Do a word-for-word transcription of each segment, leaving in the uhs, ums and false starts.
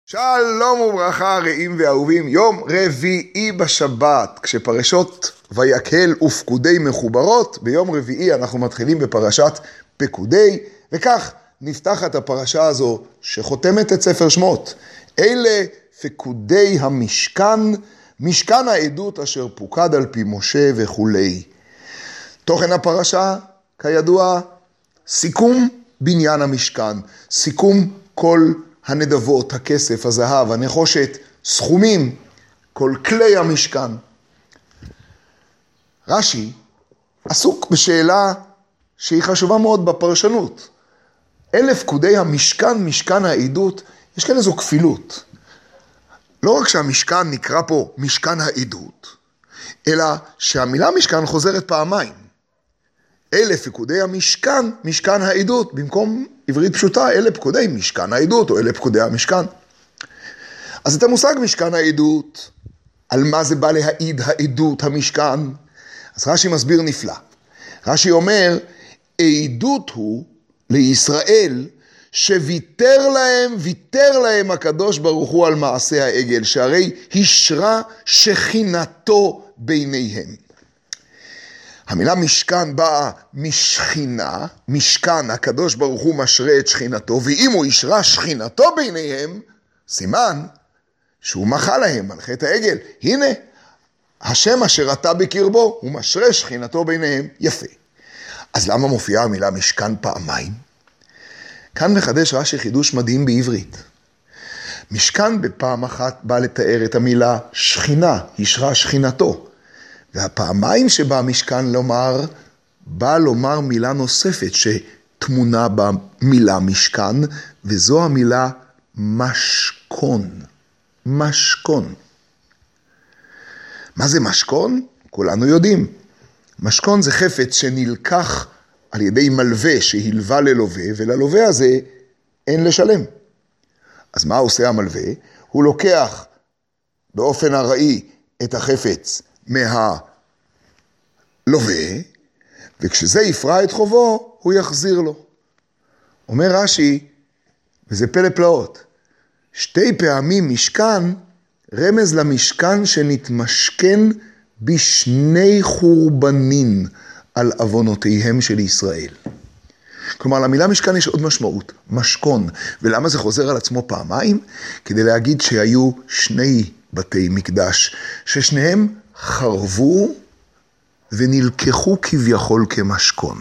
שלום וברכה רעים ואהובים, יום רביעי בשבת, כשפרשות ויקהל ופקודי מחוברות, ביום רביעי אנחנו מתחילים בפרשת פקודי, וכך נפתחת הפרשה הזו שחותמת את ספר שמות. אלה פקודי המשכן, משכן העדות אשר פוקד על פי משה וכולי. תוכן הפרשה, כידוע, סיכום בניין המשכן, סיכום כל הנדבות, הכסף, הזהב, הנחושת, סכומים, כל כלי המשכן. רש"י עסוק בשאלה שהיא חשובה מאוד בפרשנות. אלה פקודי המשכן, משכן העדות, יש כאן איזו כפילות. לא רק שהמשכן נקרא פה משכן העדות, אלא שהמילה משכן חוזרת פעמיים. אלה פקודי המשכן, משכן העדות, במקום עברית פשוטה, אלה פקודי משכן העדות, או אלה פקודי המשכן. אז את המושג משכן העדות, על מה זה בא להעיד העדות, המשכן, אז רש"י מסביר נפלא. רש"י אומר, עדות הוא לישראל, שוויתר להם, ויתר להם הקדוש ברוך הוא על מעשה העגל, שהרי השרה שכינתו ביניהם. המילה משכן באה משכינה, משכן, הקדוש ברוך הוא משרה את שכינתו, ואם הוא ישרה שכינתו ביניהם, סימן שהוא מחה להם על חטא העגל. הנה, השם אשר אתה בקרבו, הוא משרה שכינתו ביניהם. יפה. אז למה מופיעה המילה משכן פעמיים? כאן מחדש רש"י חידוש מדהים בעברית. משכן בפעם אחת בא לתאר את המילה שכינה, ישרה שכינתו. והפעמיים שבה המשכן לומר, בא לומר מילה נוספת שתמונה במילה משכן, וזו המילה משכון. משכון. מה זה משכון? כולנו יודעים. משכון זה חפץ שנלקח על ידי מלווה שהלווה ללווה, וללווה הזה אין לשלם. אז מה עושה המלווה? הוא לוקח באופן הראי את החפץ מהלווה, וכשזה יפרע את חובו, הוא יחזיר לו. אומר רש"י, וזה פלא פלאות, שתי פעמים משכן, רמז למשכן שנתמשכן בשני חורבנים על אבונותיהם של ישראל. כלומר, למילה משכן יש עוד משמעות, משכון. ולמה זה חוזר על עצמו פעמיים? כדי להגיד שהיו שני בתי מקדש, ששניהם חרבו ונלקחו כביכול כמשכון.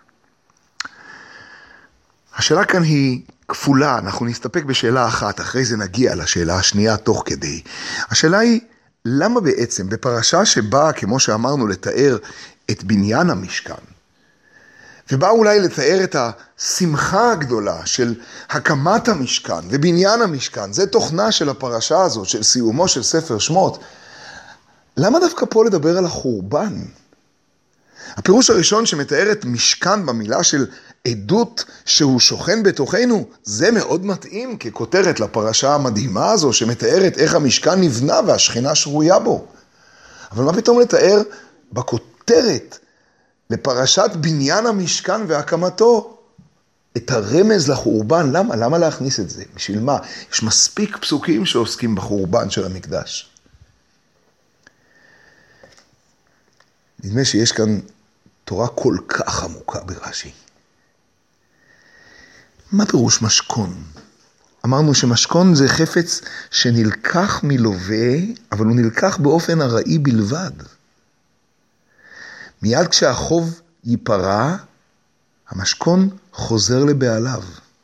השאלה כאן היא כפולה, אנחנו נסתפק בשאלה אחת, אחרי זה נגיע לשאלה השנייה תוך כדי. השאלה היא, למה בעצם בפרשה שבאה, כמו שאמרנו, לתאר את בניין המשכן, ובאה אולי לתאר את השמחה הגדולה של הקמת המשכן ובניין המשכן, זה תוכנה של הפרשה הזאת, של סיומו של ספר שמות, למה דווקא פה לדבר על החורבן? הפירוש הראשון שמתאר את משכן במילה של עדות שהוא שוכן בתוכנו, זה מאוד מתאים ככותרת לפרשה המדהימה הזו, שמתארת איך המשכן נבנה והשכינה שרויה בו. אבל מה פתאום לתאר בכותרת לפרשת בניין המשכן והקמתו את הרמז לחורבן? למה? למה להכניס את זה? בשביל מה? יש מספיק פסוקים שעוסקים בחורבן של המקדש. נדמה שיש כאן תורה כל כך עמוקה ברש"י. מה פירוש משכון? אמרנו שמשכון זה חפץ שנלקח מלווה, אבל הוא נלקח באופן הראי בלבד. מיד כשהחוב ייפרע, המשכון חוזר לבעליו.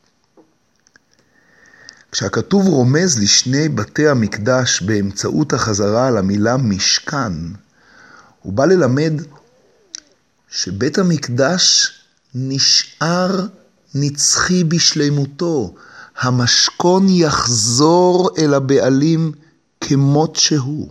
כשהכתוב רומז לשני בתי המקדש באמצעות החזרה על המילה משכן, הוא בא ללמד שבית המקדש נשאר נצחי בשלמותו. המשכון יחזור אל הבעלים כמות שהוא.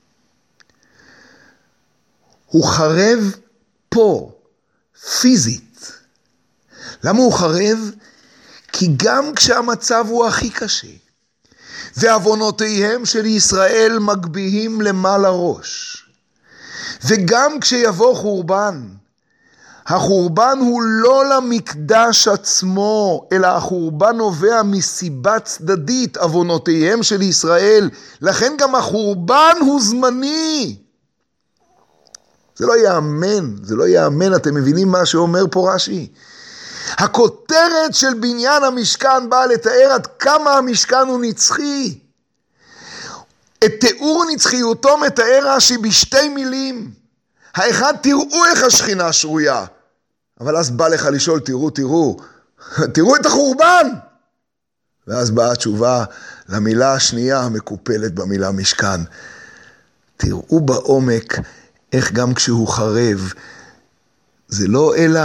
הוא חרב פה, פיזית. למה הוא חרב? כי גם כשהמצב הוא הכי קשה, ועוונותיהם של ישראל מגביהים למעלה ראש, וגם כשיבוא חורבן, החורבן הוא לא למקדש עצמו, אלא החורבן נובע מסיבה צדדית, עוונותיהם של ישראל. לכן גם החורבן הוא זמני. זה לא יאמן, זה לא יאמן, אתם מבינים מה שאומר פה רש"י? הכותרת של בניין המשכן באה לתאר עד כמה המשכן הוא נצחי. את תיאור נצחיותו מתאר רש"י בשתי מילים. האחד, תראו איך השכינה שרויה. אבל אז בא לך לשאול, תראו, תראו, תראו את החורבן. ואז באה התשובה למילה השנייה המקופלת במילה משכן. תראו בעומק איך גם כשהוא חרב, זה לא אלא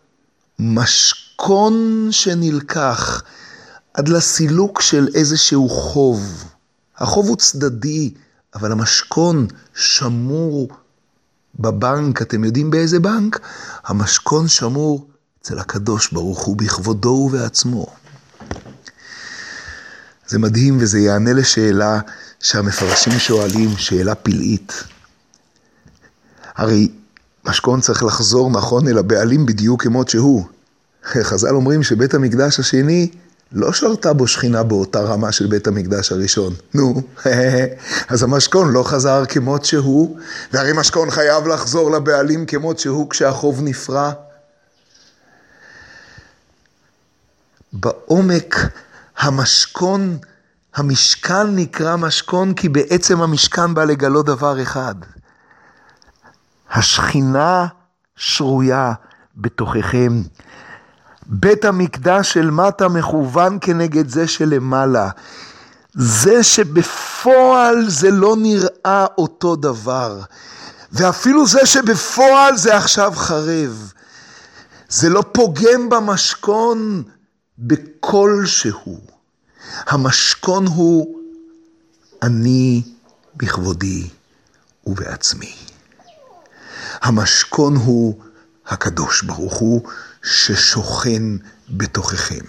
משכון שנלקח עד לסילוק של איזשהו חוב. החוב הוא צדדי, אבל המשכון שמור בבנק. אתם יודעים באיזה בנק? המשכון שמור אצל הקדוש ברוך הוא בכבודו ובעצמו. זה מדהים, וזה יענה לשאלה שהמפרשים שואלים, שאלה פלאית. הרי משכון צריך לחזור נכון אל הבעלים בדיוק כמות שהוא. חז"ל אומרים שבית המקדש השני לא שרתה בו שכינה באותה רמה של בית המקדש הראשון. נו, אז המשכון לא חזר כמות שהוא, והרי משכון חייב לחזור לבעלים כמות שהוא כשהחוב נפרע. בעומק המשכון, המשכן נקרא משכון כי בעצם המשכן בא לגלות דבר אחד. השכינה שרויה בתוככם. בית המקדש של מטה מכוון כנגד זה שלמעלה. זה שבפועל זה לא נראה אותו דבר. ואפילו זה שבפועל זה עכשיו חרב. זה לא פוגם במשכון בכל שהוא. המשכון הוא אני בכבודי ובעצמי. המשכון הוא הקדוש ברוך הוא ששוכן בתוככם.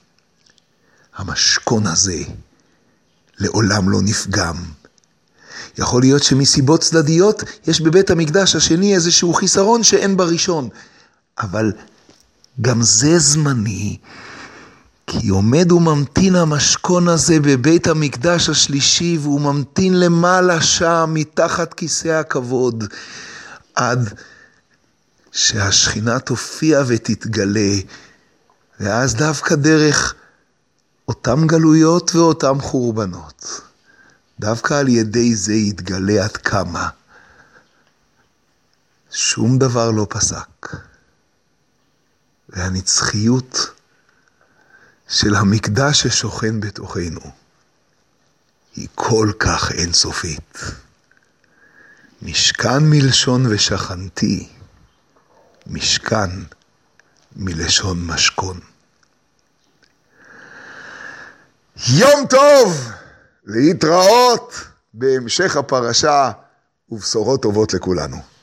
המשכון הזה לעולם לא נפגם. יכול להיות שמסיבות צדדיות יש בבית המקדש השני איזשהו חיסרון שאין בראשון. אבל גם זה זמני, כי עומד וממתין המשכון הזה בבית המקדש השלישי, והוא ממתין למעלה שם מתחת כיסא הכבוד, עד שהשכינה תופיע ותתגלה, ואז דווקא דרך אותם גלויות ואותם חורבנות, דווקא על ידי זה יתגלה עד כמה שום דבר לא פסק, והנצחיות של המקדש ששוכן בתוכנו היא כל כך אינסופית. משכן מלשון ושכנתי, משכן מלשון משכון. יום טוב, להתראות בהמשך הפרשה ובשורות טובות לכולנו.